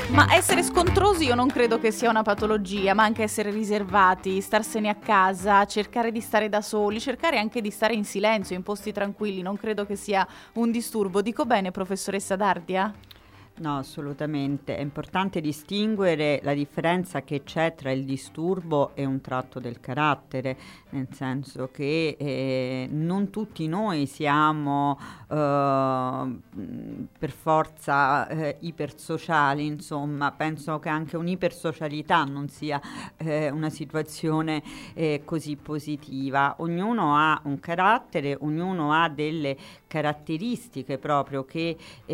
Ma essere scontrosi io non credo che sia una patologia, ma anche essere riservati, starsene a casa, cercare di stare da soli, cercare anche di stare in silenzio, in posti tranquilli, non credo che sia un disturbo. Dico bene, professoressa Dardia? No, assolutamente. È importante distinguere la differenza che c'è tra il disturbo e un tratto del carattere, nel senso che non tutti noi siamo per forza ipersociali, insomma, penso che anche un'ipersocialità non sia una situazione così positiva. Ognuno ha un carattere, ognuno ha delle caratteristiche proprio che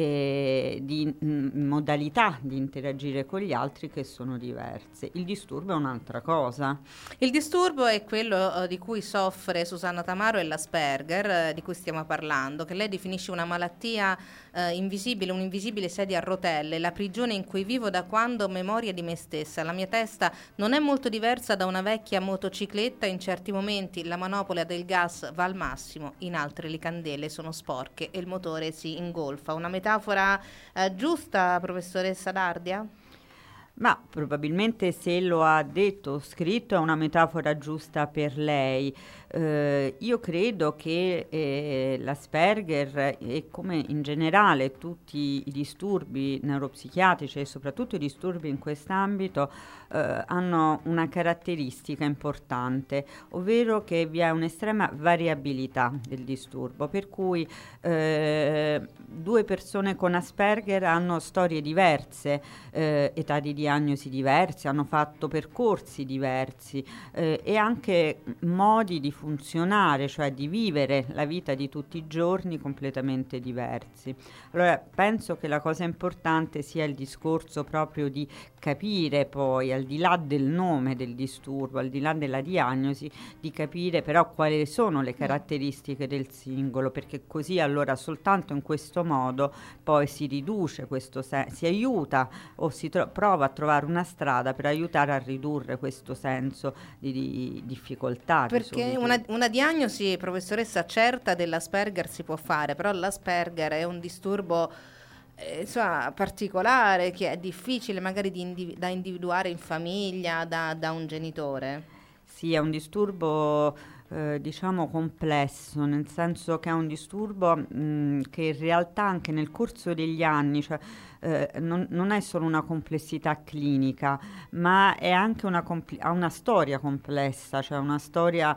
di modalità di interagire con gli altri che sono diverse. Il disturbo è un'altra cosa. Il disturbo è quello di cui soffre Susanna Tamaro e l'Asperger, di cui stiamo parlando, che lei definisce una malattia invisibile, un'invisibile sedia a rotelle, la prigione in cui vivo da quando ho memoria di me stessa. La mia testa non è molto diversa da una vecchia motocicletta, in certi momenti la manopola del gas va al massimo, in altri le candele sono sporche e il motore si ingolfa. Una metafora giusta, professoressa Dardia? Ma probabilmente se lo ha detto o scritto è una metafora giusta per lei. Io credo che l'Asperger e come in generale tutti i disturbi neuropsichiatrici e soprattutto i disturbi in quest'ambito hanno una caratteristica importante, ovvero che vi è un'estrema variabilità del disturbo, per cui due persone con Asperger hanno storie diverse, età di diagnosi diverse, hanno fatto percorsi diversi e anche modi di funzionare, cioè di vivere la vita di tutti i giorni completamente diversi. Allora penso che la cosa importante sia il discorso proprio di capire poi, al di là del nome del disturbo, al di là della diagnosi, di capire però quali sono le caratteristiche del singolo, perché così allora soltanto in questo modo poi si riduce questo si aiuta o si prova a trovare una strada per aiutare a ridurre questo senso di difficoltà. Perché una diagnosi, professoressa, certa dell'Asperger si può fare, però l'Asperger è un disturbo insomma, particolare, che è difficile magari da individuare in famiglia, da un genitore. Sì, è un disturbo diciamo complesso, nel senso che è un disturbo che in realtà anche nel corso degli anni, cioè, non è solo una complessità clinica, ma è anche ha una storia complessa, cioè una storia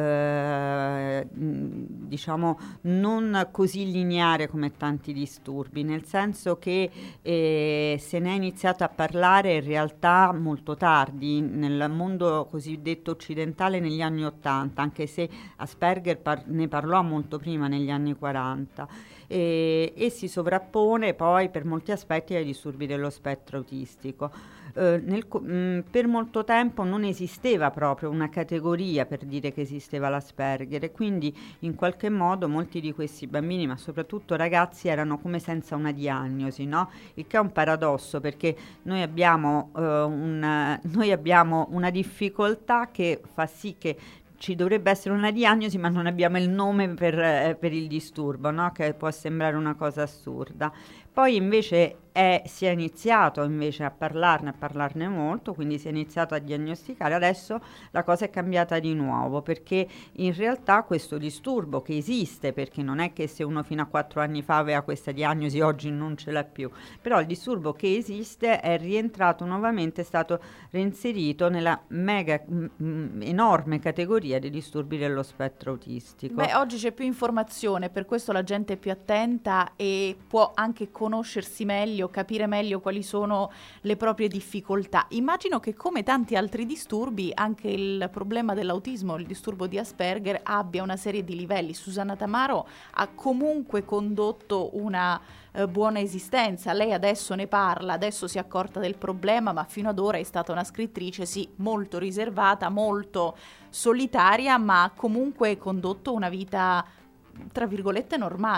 diciamo non così lineare come tanti disturbi, nel senso che se ne è iniziato a parlare in realtà molto tardi, nel mondo cosiddetto occidentale negli anni 80, anche se Asperger ne parlò molto prima, negli anni 40. E si sovrappone poi per molti aspetti ai disturbi dello spettro autistico. Per molto tempo non esisteva proprio una categoria per dire che esisteva l'Asperger e quindi in qualche modo molti di questi bambini, ma soprattutto ragazzi, erano come senza una diagnosi, no? Il che è un paradosso, perché noi abbiamo una difficoltà che fa sì che ci dovrebbe essere una diagnosi, ma non abbiamo il nome per il disturbo, no? Che può sembrare una cosa assurda. Poi invece si è iniziato invece a parlarne molto, quindi si è iniziato a diagnosticare. Adesso la cosa è cambiata di nuovo, perché in realtà questo disturbo che esiste, perché non è che se uno fino a 4 anni fa aveva questa diagnosi oggi non ce l'ha più, però il disturbo che esiste è rientrato nuovamente, è stato reinserito nella enorme categoria dei disturbi dello spettro autistico. Beh, oggi c'è più informazione, per questo la gente è più attenta e può anche conoscersi meglio, capire meglio quali sono le proprie difficoltà. Immagino che come tanti altri disturbi anche il problema dell'autismo, il disturbo di Asperger abbia una serie di livelli. Susanna Tamaro ha comunque condotto una buona esistenza, lei adesso ne parla, adesso si è accorta del problema, ma fino ad ora è stata una scrittrice sì molto riservata, molto solitaria, ma ha comunque condotto una vita tra virgolette normale.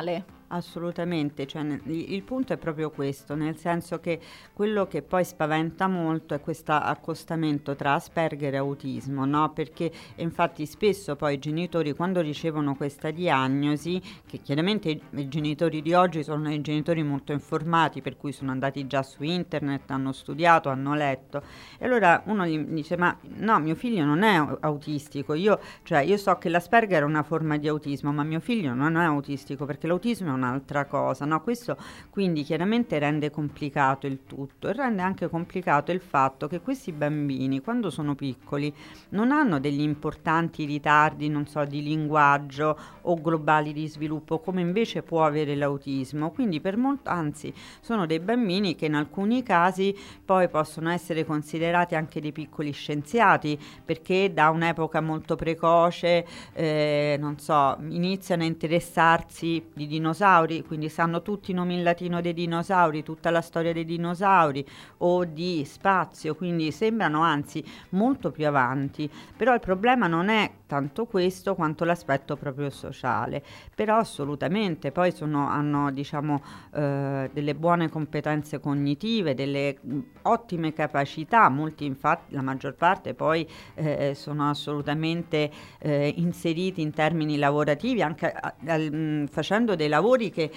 Assolutamente, cioè, il punto è proprio questo, nel senso che quello che poi spaventa molto è questo accostamento tra Asperger e autismo, no? Perché infatti spesso poi i genitori, quando ricevono questa diagnosi, che chiaramente i genitori di oggi sono dei genitori molto informati, per cui sono andati già su internet, hanno studiato, hanno letto, e allora uno gli dice: ma no, mio figlio non è autistico, io so che l'Asperger è una forma di autismo, ma mio figlio non è autistico, perché l'autismo è un'altra cosa, no? Questo quindi chiaramente rende complicato il tutto, e rende anche complicato il fatto che questi bambini, quando sono piccoli, non hanno degli importanti ritardi, non so, di linguaggio o globali di sviluppo, come invece può avere l'autismo. Quindi anzi, sono dei bambini che in alcuni casi poi possono essere considerati anche dei piccoli scienziati, perché da un'epoca molto precoce, non so, iniziano a interessarsi di dinosauri, quindi sanno tutti i nomi in latino dei dinosauri, tutta la storia dei dinosauri, o di spazio, quindi sembrano anzi molto più avanti. Però il problema non è tanto questo quanto l'aspetto proprio sociale. Però assolutamente poi hanno diciamo delle buone competenze cognitive, delle ottime capacità, molti infatti, la maggior parte poi sono assolutamente inseriti in termini lavorativi, anche facendo dei lavori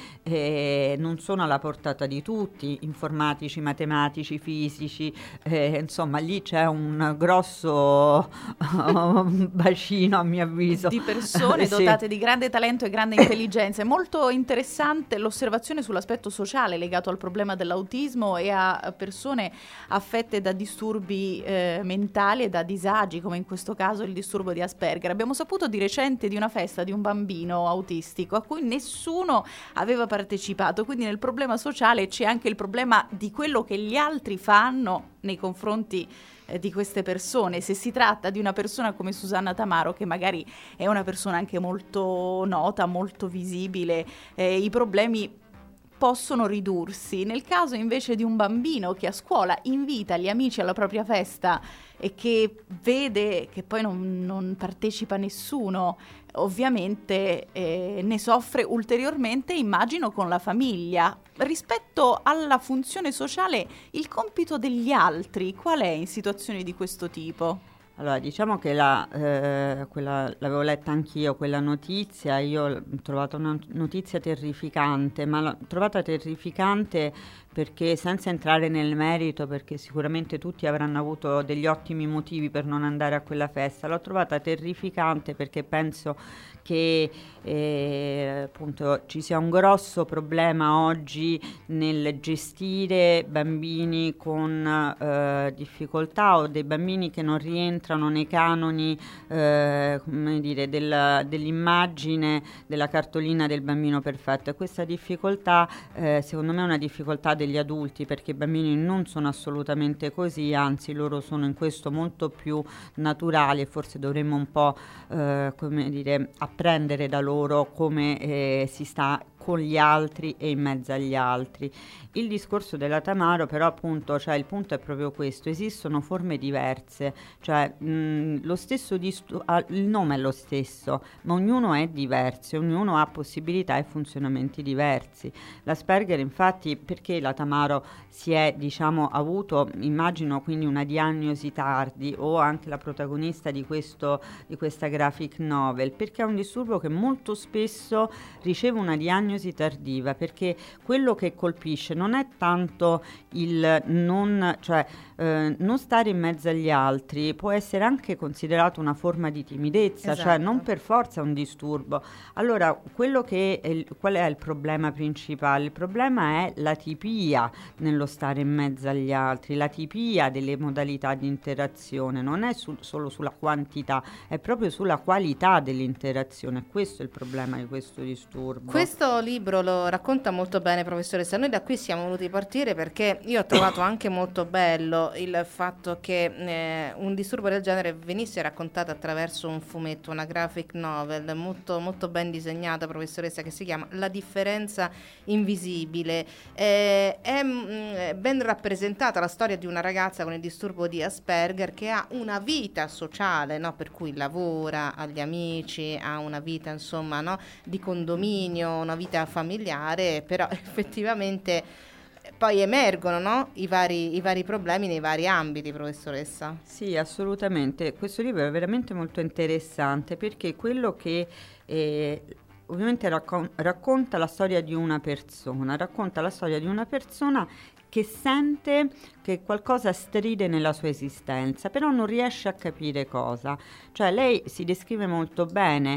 che non sono alla portata di tutti, informatici, matematici, fisici, insomma lì c'è un grosso bacino, a mio avviso, di persone dotate di grande talento e grande intelligenza. È molto interessante l'osservazione sull'aspetto sociale legato al problema dell'autismo e a persone affette da disturbi mentali e da disagi, come in questo caso il disturbo di Asperger. Abbiamo saputo di recente di una festa di un bambino autistico a cui nessuno aveva partecipato, quindi nel problema sociale c'è anche il problema di quello che gli altri fanno nei confronti di queste persone. Se si tratta di una persona come Susanna Tamaro, che magari è una persona anche molto nota, molto visibile, i problemi possono ridursi. Nel caso invece di un bambino che a scuola invita gli amici alla propria festa e che vede che poi non partecipa nessuno, ovviamente ne soffre ulteriormente, immagino, con la famiglia. Rispetto alla funzione sociale, il compito degli altri qual è in situazioni di questo tipo? Allora, diciamo che l'avevo letta anch'io, quella notizia. Io ho trovato una notizia terrificante, ma l'ho trovata terrificante perché, senza entrare nel merito, perché sicuramente tutti avranno avuto degli ottimi motivi per non andare a quella festa, l'ho trovata terrificante perché penso che appunto ci sia un grosso problema oggi nel gestire bambini con difficoltà, o dei bambini che non rientrano nei canoni come dire, dell'immagine della cartolina del bambino perfetto. E questa difficoltà secondo me è una difficoltà degli adulti, perché i bambini non sono assolutamente così, anzi loro sono in questo molto più naturali, e forse dovremmo un po' come dire, apprendere da loro come si sta con gli altri e in mezzo agli altri. Il discorso della Tamaro però appunto, cioè il punto è proprio questo: esistono forme diverse, cioè lo stesso il nome è lo stesso, ma ognuno è diverso, ognuno ha possibilità e funzionamenti diversi. L'Asperger infatti, perché la Tamaro si è diciamo avuto, immagino, quindi una diagnosi tardi, o anche la protagonista di questa graphic novel, perché è un disturbo che molto spesso riceve una diagnosi tardiva, perché quello che colpisce non è tanto il non stare in mezzo agli altri, può essere anche considerato una forma di timidezza, esatto. Cioè non per forza un disturbo. Allora, qual è il problema principale? Il problema è l'atipia nello stare in mezzo agli altri, l'atipia delle modalità di interazione, non è solo sulla quantità, è proprio sulla qualità dell'interazione. Questo è il problema di questo disturbo. Questo libro lo racconta molto bene, professoressa. Noi da qui siamo voluti partire perché io ho trovato anche molto bello il fatto che un disturbo del genere venisse raccontato attraverso un fumetto, una graphic novel molto, molto ben disegnata, professoressa, che si chiama La differenza invisibile. È ben rappresentata la storia di una ragazza con il disturbo di Asperger che ha una vita sociale, no? Per cui lavora, ha gli amici, ha una vita insomma, no? Di condominio, una vita vita familiare, però effettivamente poi emergono, no? I vari problemi nei vari ambiti, professoressa. Sì, assolutamente. Questo libro è veramente molto interessante perché quello che ovviamente racconta la storia di una persona, che sente che qualcosa stride nella sua esistenza, però non riesce a capire cosa. Cioè lei si descrive molto bene,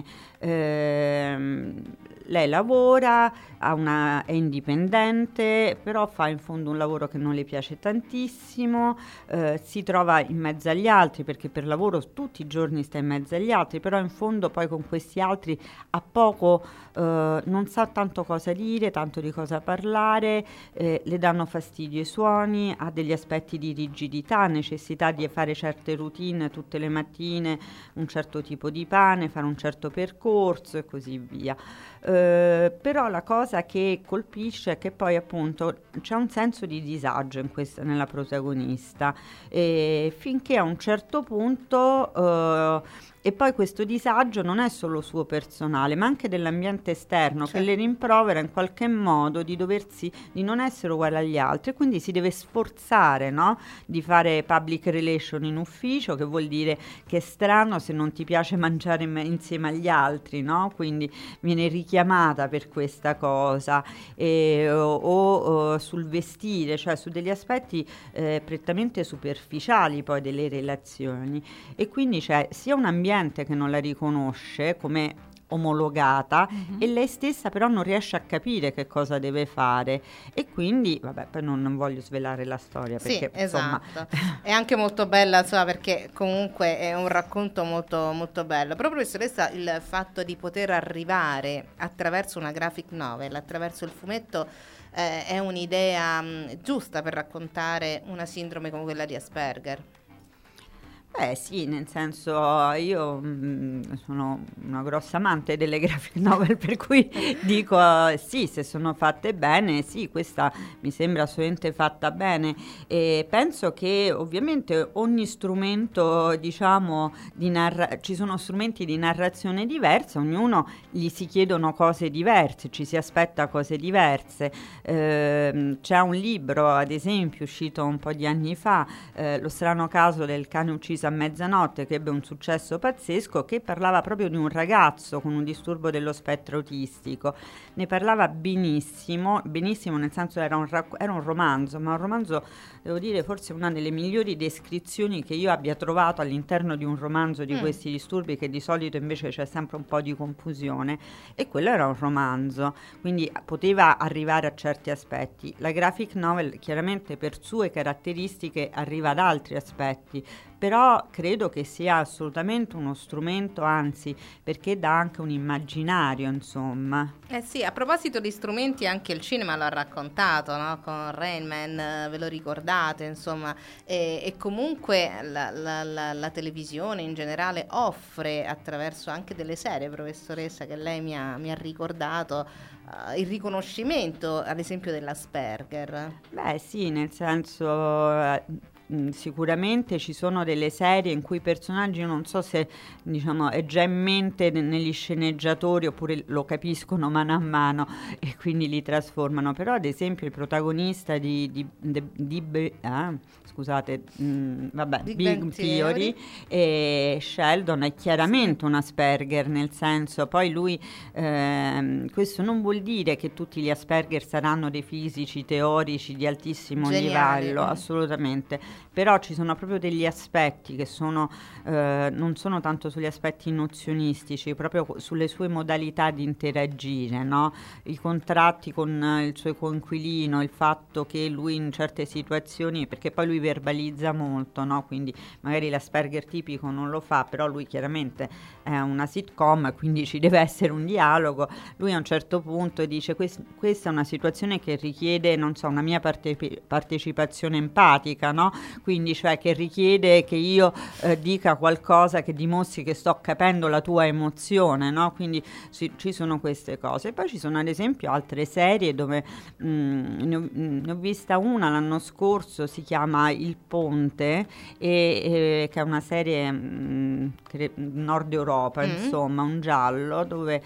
lei lavora, è indipendente, però fa in fondo un lavoro che non le piace tantissimo, si trova in mezzo agli altri, perché per lavoro tutti i giorni sta in mezzo agli altri, però in fondo poi con questi altri ha poco, non sa tanto cosa dire, tanto di cosa parlare, le danno fastidio i suoni, ha degli aspetti di rigidità, necessità di fare certe routine tutte le mattine, un certo tipo di pane, fare un certo percorso e così via. Però la cosa che colpisce è che poi appunto c'è un senso di disagio nella protagonista, finché a un certo punto e poi questo disagio non è solo suo personale, ma anche dell'ambiente esterno, che le rimprovera in qualche modo di non essere uguale agli altri, quindi si deve sforzare, no? Di fare public relation in ufficio, che vuol dire che è strano se non ti piace mangiare insieme agli altri, no? Quindi viene richiamata per questa cosa, o sul vestire, cioè su degli aspetti prettamente superficiali poi delle relazioni, e quindi c'è sia un ambiente che non la riconosce come omologata, e lei stessa però non riesce a capire che cosa deve fare, e quindi vabbè, poi non voglio svelare la storia perché sì, esatto. È anche molto bella, insomma, perché comunque è un racconto molto molto bello. Però professoressa, il fatto di poter arrivare attraverso una graphic novel, attraverso il fumetto, è un'idea giusta per raccontare una sindrome come quella di Asperger? Sì, nel senso, io sono una grossa amante delle graphic novel, per cui dico sì, se sono fatte bene, sì, questa mi sembra assolutamente fatta bene, e penso che ovviamente ogni strumento, diciamo, ci sono strumenti di narrazione diversi, ognuno gli si chiedono cose diverse, ci si aspetta cose diverse. C'è un libro, ad esempio, uscito un po' di anni fa, Lo strano caso del cane ucciso a mezzanotte, che ebbe un successo pazzesco, che parlava proprio di un ragazzo con un disturbo dello spettro autistico. Ne parlava benissimo, nel senso era un romanzo, ma un romanzo, devo dire, forse una delle migliori descrizioni che io abbia trovato all'interno di un romanzo di questi disturbi, che di solito invece c'è sempre un po' di confusione, e quello era un romanzo, quindi poteva arrivare a certi aspetti. La graphic novel chiaramente per sue caratteristiche arriva ad altri aspetti, però credo che sia assolutamente uno strumento, anzi, perché dà anche un immaginario, insomma. Sì, a proposito di strumenti, anche il cinema lo ha raccontato, no? Con Rain Man, ve lo ricordate, insomma, e comunque la televisione in generale offre, attraverso anche delle serie, professoressa, che lei mi ha ricordato, il riconoscimento, ad esempio, dell'Asperger. Beh sì, nel senso, sicuramente ci sono delle serie in cui i personaggi, non so se, diciamo, è già in mente negli sceneggiatori oppure lo capiscono mano a mano e quindi li trasformano, però ad esempio il protagonista di Big Theory, Sheldon, è chiaramente un Asperger, nel senso, poi lui, questo non vuol dire che tutti gli Asperger saranno dei fisici teorici di altissimo livello, assolutamente, però ci sono proprio degli aspetti che sono non sono tanto sugli aspetti nozionistici, proprio sulle sue modalità di interagire, no? I contratti con il suo coinquilino, il fatto che lui in certe situazioni, perché poi lui verbalizza molto, no? Quindi magari l'Asperger tipico non lo fa, però lui chiaramente è una sitcom, quindi ci deve essere un dialogo. Lui a un certo punto dice: questa è una situazione che richiede, non so, una mia partecipazione empatica, no? quindi cioè che richiede che io dica qualcosa che dimostri che sto capendo la tua emozione, no? Quindi ci sono queste cose. E poi ci sono ad esempio altre serie dove ne ho vista una l'anno scorso, si chiama Il Ponte, che è una serie Nord Europa, insomma, un giallo dove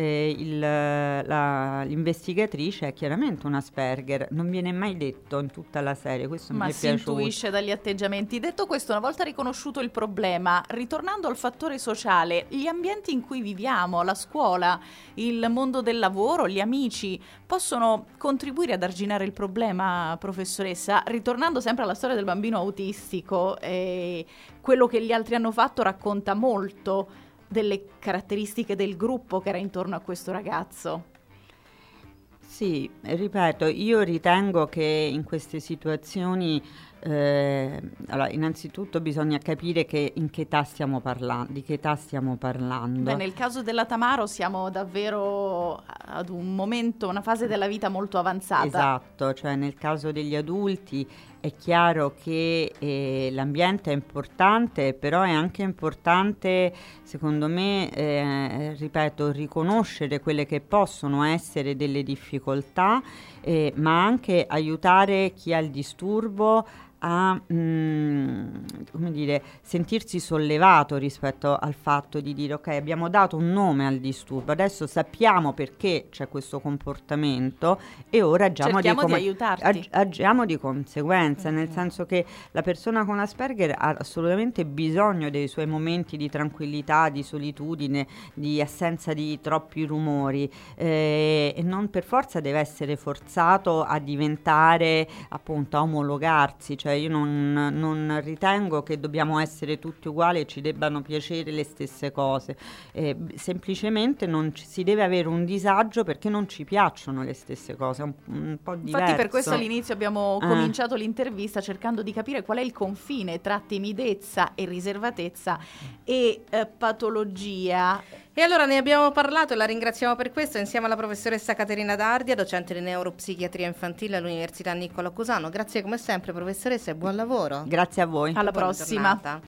l'investigatrice è chiaramente un Asperger. Non viene mai detto in tutta la serie, questo mi è piaciuto. Ma si intuisce dagli atteggiamenti. Detto questo, una volta riconosciuto il problema, ritornando al fattore sociale, gli ambienti in cui viviamo, la scuola, il mondo del lavoro, gli amici, possono contribuire ad arginare il problema, professoressa? Ritornando sempre alla storia del bambino autistico, quello che gli altri hanno fatto racconta molto delle caratteristiche del gruppo che era intorno a questo ragazzo. Sì, ripeto, io ritengo che in queste situazioni allora, innanzitutto bisogna capire in che età stiamo parlando, di che età stiamo parlando. Beh, nel caso della Tamaro siamo davvero ad un momento, una fase della vita molto avanzata. Esatto, cioè nel caso degli adulti è chiaro che l'ambiente è importante, però è anche importante, secondo me, ripeto, riconoscere quelle che possono essere delle difficoltà, ma anche aiutare chi ha il disturbo a come dire, sentirsi sollevato rispetto al fatto di dire ok, abbiamo dato un nome al disturbo, adesso sappiamo perché c'è questo comportamento e ora agiamo di aiutarti. Agiamo di conseguenza, nel senso che la persona con Asperger ha assolutamente bisogno dei suoi momenti di tranquillità, di solitudine, di assenza di troppi rumori, e non per forza deve essere forzato a diventare, appunto, a omologarsi. Cioè io non ritengo che dobbiamo essere tutti uguali e ci debbano piacere le stesse cose, semplicemente si deve avere un disagio perché non ci piacciono le stesse cose, un po' diverso. Infatti per questo all'inizio abbiamo cominciato l'intervista cercando di capire qual è il confine tra timidezza e riservatezza e patologia. E allora ne abbiamo parlato e la ringraziamo per questo insieme alla professoressa Caterina D'Ardia, docente di neuropsichiatria infantile all'Università Niccola Cusano. Grazie come sempre professoressa e buon lavoro. Grazie a voi. Alla prossima. Giornata.